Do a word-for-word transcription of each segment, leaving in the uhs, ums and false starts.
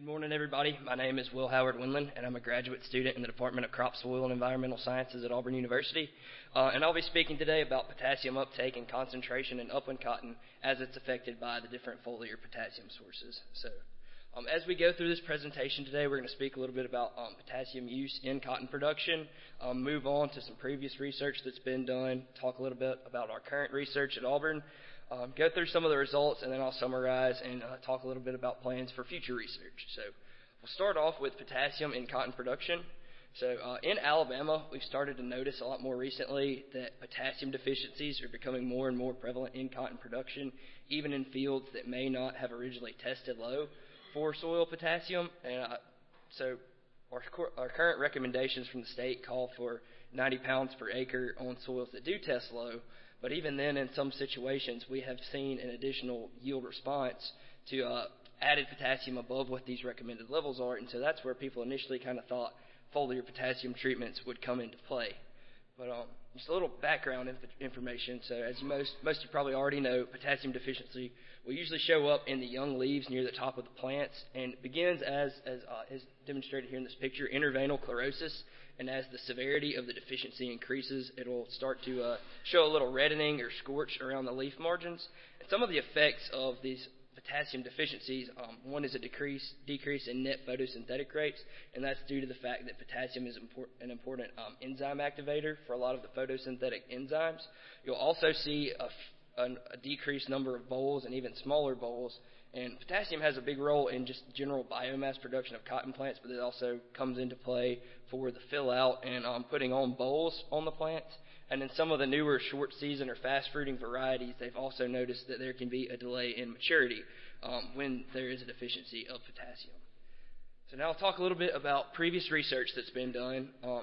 morning, everybody. My name is Will Howard Winland, and I'm a graduate student in the Department of Crop, Soil, and Environmental Sciences at Auburn University. Uh, and I'll be speaking today about potassium uptake and concentration in upland cotton as it's affected by the different foliar potassium sources. So, um, as we go through this presentation today, we're going to speak a little bit about um, potassium use in cotton production, um, move on to some previous research that's been done, talk a little bit about our current research at Auburn, Um, go through some of the results, and then I'll summarize and uh, talk a little bit about plans for future research. So we'll start off with potassium in cotton production. So uh, in Alabama, we've started to notice a lot more recently that potassium deficiencies are becoming more and more prevalent in cotton production, even in fields that may not have originally tested low for soil potassium. And uh, so our, our current recommendations from the state call for ninety pounds per acre on soils that do test low. But even then, in some situations, we have seen an additional yield response to uh, added potassium above what these recommended levels are. And so that's where people initially kind of thought foliar potassium treatments would come into play. But um, just a little background inf- information. So as you most, most of you probably already know, potassium deficiency will usually show up in the young leaves near the top of the plants. And it begins as, as uh, is demonstrated here in this picture, interveinal chlorosis. And as the severity of the deficiency increases, it will start to uh, show a little reddening or scorch around the leaf margins. And some of the effects of these potassium deficiencies, um, one is a decrease, decrease in net photosynthetic rates, and that's due to the fact that potassium is import, an important um, enzyme activator for a lot of the photosynthetic enzymes. You'll also see a, a, a decreased number of bolls and even smaller bolls. And potassium has a big role in just general biomass production of cotton plants, but it also comes into play for the fill out and um, putting on bolls on the plants. And in some of the newer short season or fast fruiting varieties, they've also noticed that there can be a delay in maturity um, when there is a deficiency of potassium. So now I'll talk a little bit about previous research that's been done. Um,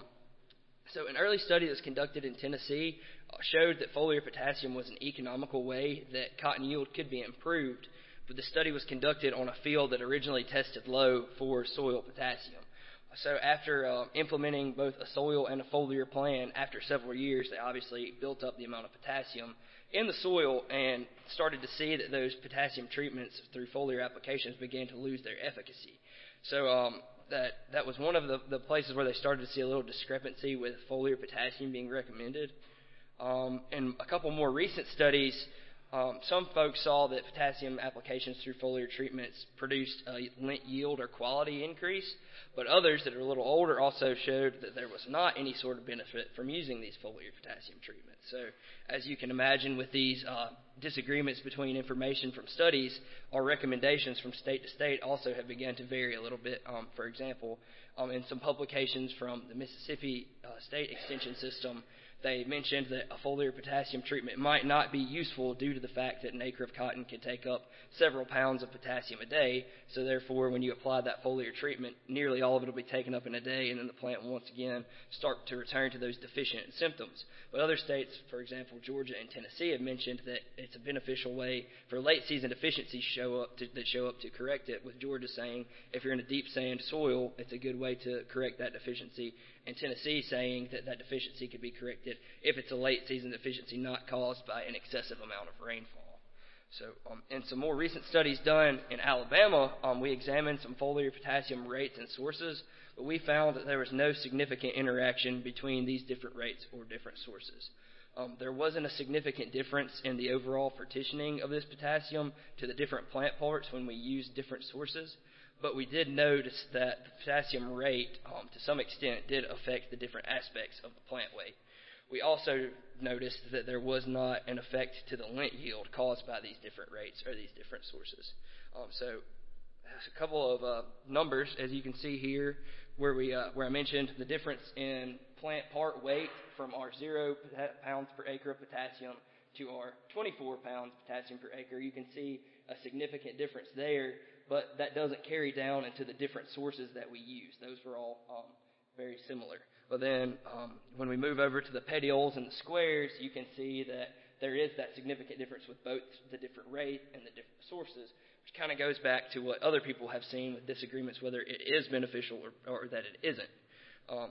so an early study that was conducted in Tennessee uh, showed that foliar potassium was an economical way that cotton yield could be improved. But the study was conducted on a field that originally tested low for soil potassium. So after uh, implementing both a soil and a foliar plan, after several years, they obviously built up the amount of potassium in the soil and started to see that those potassium treatments through foliar applications began to lose their efficacy. So um, that that was one of the, the places where they started to see a little discrepancy with foliar potassium being recommended. Um, and a couple more recent studies, Um, some folks saw that potassium applications through foliar treatments produced a lint yield or quality increase, but others that are a little older also showed that there was not any sort of benefit from using these foliar potassium treatments. So as you can imagine, with these uh, disagreements between information from studies, our recommendations from state to state also have begun to vary a little bit. Um, for example, um, in some publications from the Mississippi uh, State Extension System, they mentioned that a foliar potassium treatment might not be useful due to the fact that an acre of cotton can take up several pounds of potassium a day. So therefore, when you apply that foliar treatment, nearly all of it will be taken up in a day, and then the plant will once again start to return to those deficient symptoms. But other states, for example, Georgia and Tennessee, have mentioned that it's a beneficial way for late season deficiencies show up to, that show up to correct it, with Georgia saying if you're in a deep sand soil, it's a good way to correct that deficiency, and Tennessee saying that that deficiency could be corrected if it's a late season deficiency not caused by an excessive amount of rainfall. So um, in some more recent studies done in Alabama, um, we examined some foliar potassium rates and sources, but we found that there was no significant interaction between these different rates or different sources. Um, there wasn't a significant difference in the overall partitioning of this potassium to the different plant parts when we used different sources, but we did notice that the potassium rate, um, to some extent, did affect the different aspects of the plant weight. We also noticed that there was not an effect to the lint yield caused by these different rates or these different sources. Um, so there's a couple of uh, numbers, as you can see here, where we uh, where I mentioned the difference in plant part weight from our zero pounds per acre of potassium to our twenty-four pounds potassium per acre. You can see a significant difference there, but that doesn't carry down into the different sources that we use. Those were all um, very similar. But then um, when we move over to the petioles and the squares, you can see that there is that significant difference with both the different rate and the different sources, which kind of goes back to what other people have seen with disagreements, whether it is beneficial or, or that it isn't. Um,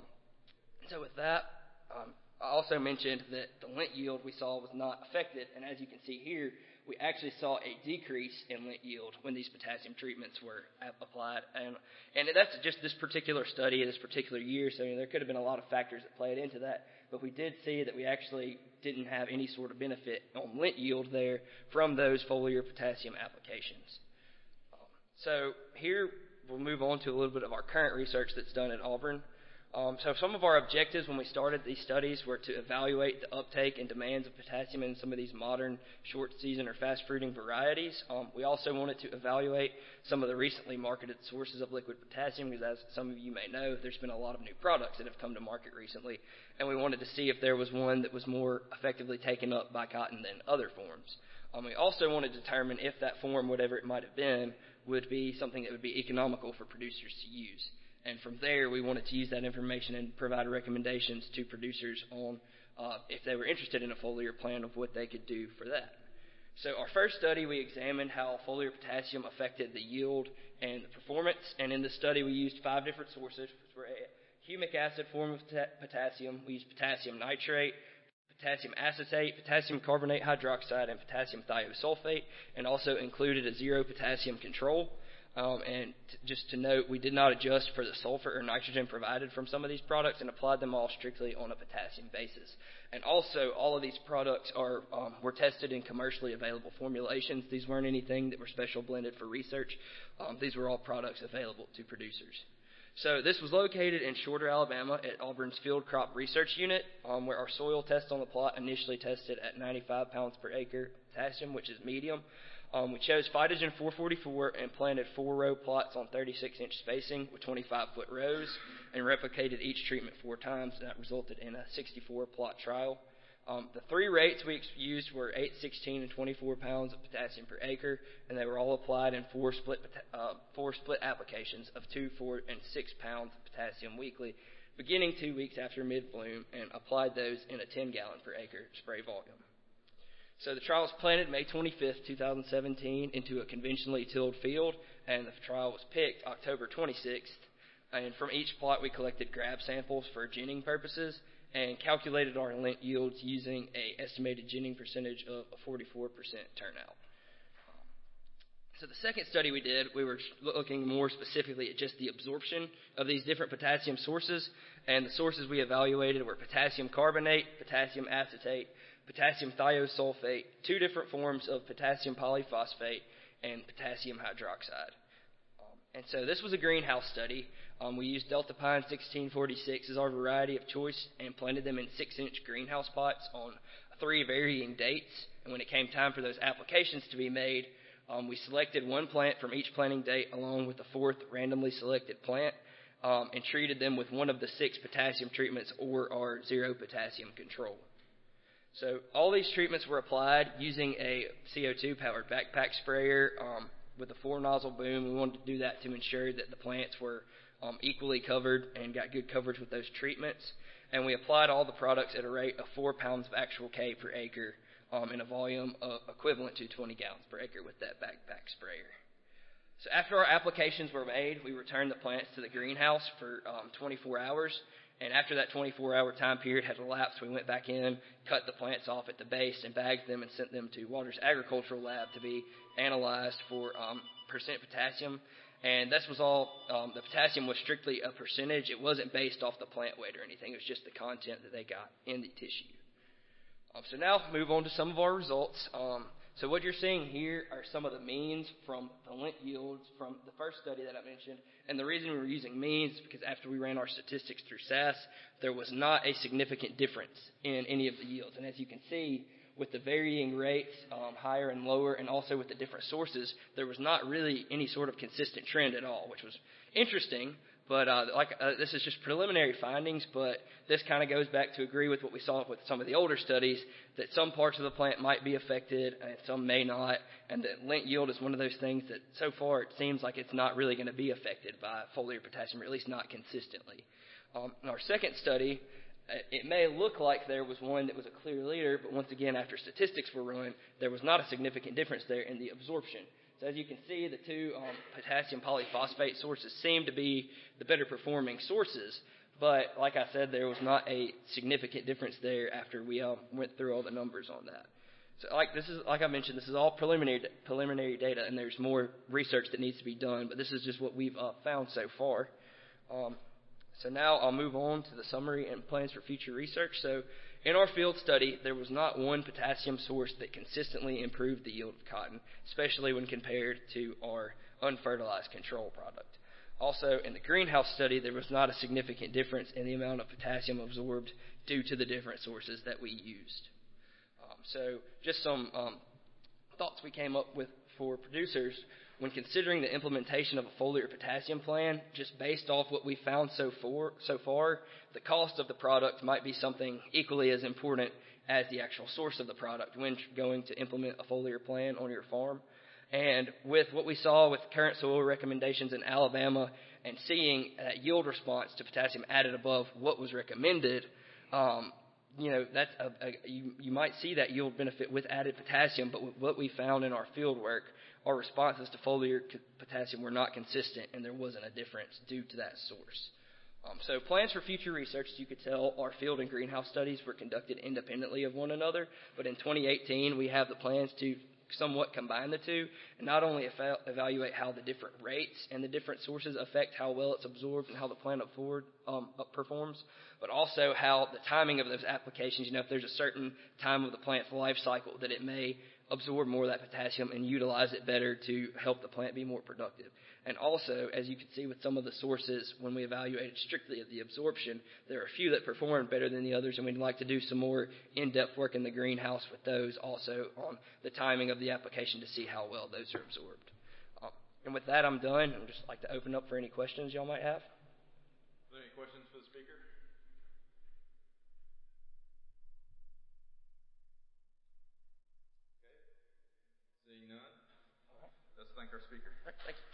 so with that, um, I also mentioned that the lint yield we saw was not affected, and as you can see here, we actually saw a decrease in lint yield when these potassium treatments were applied. And, and that's just this particular study, this particular year, so you know, there could have been a lot of factors that played into that. But we did see that we actually didn't have any sort of benefit on lint yield there from those foliar potassium applications. Um, so here we'll move on to a little bit of our current research that's done at Auburn. Um, so some of our objectives when we started these studies were to evaluate the uptake and demands of potassium in some of these modern short-season or fast-fruiting varieties. Um, we also wanted to evaluate some of the recently marketed sources of liquid potassium because, as some of you may know, there's been a lot of new products that have come to market recently, and we wanted to see if there was one that was more effectively taken up by cotton than other forms. Um, we also wanted to determine if that form, whatever it might have been, would be something that would be economical for producers to use. And from there, we wanted to use that information and provide recommendations to producers on uh, if they were interested in a foliar plan of what they could do for that. So our first study, we examined how foliar potassium affected the yield and the performance. And in the study, we used five different sources. For a humic acid form of potassium, we used potassium nitrate, potassium acetate, potassium carbonate hydroxide, and potassium thiosulfate, and also included a zero potassium control. Um, and t- just to note, we did not adjust for the sulfur or nitrogen provided from some of these products and applied them all strictly on a potassium basis. And also, all of these products are um, were tested in commercially available formulations. These weren't anything that were special blended for research. Um, these were all products available to producers. So this was located in Shorter, Alabama at Auburn's Field Crop Research Unit, um, where our soil test on the plot initially tested at ninety-five pounds per acre potassium, which is medium. Um, we chose Phytogen four forty-four and planted four-row plots on thirty-six inch spacing with twenty-five foot rows and replicated each treatment four times, and that resulted in a sixty-four plot trial. Um, the three rates we used were eight, sixteen, and twenty-four pounds of potassium per acre, and they were all applied in four split, uh, four split applications of two, four, and six pounds of potassium weekly, beginning two weeks after mid-bloom, and applied those in a ten gallon per acre spray volume. So the trial was planted May twenty-fifth, two thousand seventeen, into a conventionally tilled field, and the trial was picked October twenty-sixth. And from each plot, we collected grab samples for ginning purposes and calculated our lint yields using an estimated ginning percentage of a forty-four percent turnout. So the second study we did, we were looking more specifically at just the absorption of these different potassium sources, and the sources we evaluated were potassium carbonate, potassium acetate, potassium thiosulfate, two different forms of potassium polyphosphate, and potassium hydroxide. Um, and so this was a greenhouse study. Um, we used Delta Pine sixteen forty-six as our variety of choice and planted them in six inch greenhouse pots on three varying dates. And when it came time for those applications to be made, um, we selected one plant from each planting date along with the fourth randomly selected plant um, and treated them with one of the six potassium treatments or our zero potassium control. So all these treatments were applied using a C O two powered backpack sprayer um, with a four nozzle boom. We wanted to do that to ensure that the plants were um, equally covered and got good coverage with those treatments. And we applied all the products at a rate of four pounds of actual K per acre um, in a volume uh, equivalent to twenty gallons per acre with that backpack sprayer. So after our applications were made, we returned the plants to the greenhouse for um, twenty-four hours. And after that twenty-four hour time period had elapsed, we went back in, cut the plants off at the base, and bagged them and sent them to Waters Agricultural Lab to be analyzed for um, percent potassium. And this was all, um, the potassium was strictly a percentage. It wasn't based off the plant weight or anything. It was just the content that they got in the tissue. Um, so now move on to some of our results. Um, so what you're seeing here are some of the means from the lint yields from the first study that I mentioned. And the reason we were using means is because after we ran our statistics through S A S, there was not a significant difference in any of the yields. And as you can see, with the varying rates, um, higher and lower, and also with the different sources, there was not really any sort of consistent trend at all, which was interesting. But uh, like uh, this is just preliminary findings, but this kind of goes back to agree with what we saw with some of the older studies, that some parts of the plant might be affected and some may not, and that lint yield is one of those things that so far it seems like it's not really going to be affected by foliar potassium, or at least not consistently. Um, in our second study, it may look like there was one that was a clear leader, but once again, after statistics were run, there was not a significant difference there in the absorption. So as you can see, the two um, potassium polyphosphate sources seem to be the better performing sources, but like I said, there was not a significant difference there after we uh, went through all the numbers on that. So like this is like I mentioned, this is all preliminary preliminary data, and there's more research that needs to be done. But this is just what we've uh, found so far. Um, so now I'll move on to the summary and plans for future research. So in our field study, there was not one potassium source that consistently improved the yield of cotton, especially when compared to our unfertilized control product. Also, in the greenhouse study, there was not a significant difference in the amount of potassium absorbed due to the different sources that we used. Um, so just some um, thoughts we came up with for producers when considering the implementation of a foliar potassium plan. Just based off what we found so far, so far, the cost of the product might be something equally as important as the actual source of the product when going to implement a foliar plan on your farm. And with what we saw with current soil recommendations in Alabama and seeing that yield response to potassium added above what was recommended, um, you know, that's a, a, you, you might see that yield benefit with added potassium, but with what we found in our field work, our responses to foliar potassium were not consistent, and there wasn't a difference due to that source. Um, so plans for future research, as you could tell, our field and greenhouse studies were conducted independently of one another, but in twenty eighteen we have the plans to somewhat combine the two and not only eva- evaluate how the different rates and the different sources affect how well it's absorbed and how the plant up forward um, up performs, but also how the timing of those applications, you know, if there's a certain time of the plant's life cycle that it may absorb more of that potassium and utilize it better to help the plant be more productive. And also, as you can see with some of the sources, when we evaluated strictly at the absorption, there are a few that performed better than the others, and we'd like to do some more in-depth work in the greenhouse with those also on the timing of the application to see how well those are absorbed. Um, and with that, I'm done. I'd just like to open up for any questions y'all might have. Are there any questions for the speaker? Okay. Seeing none, let's thank our speaker. All right, thank you.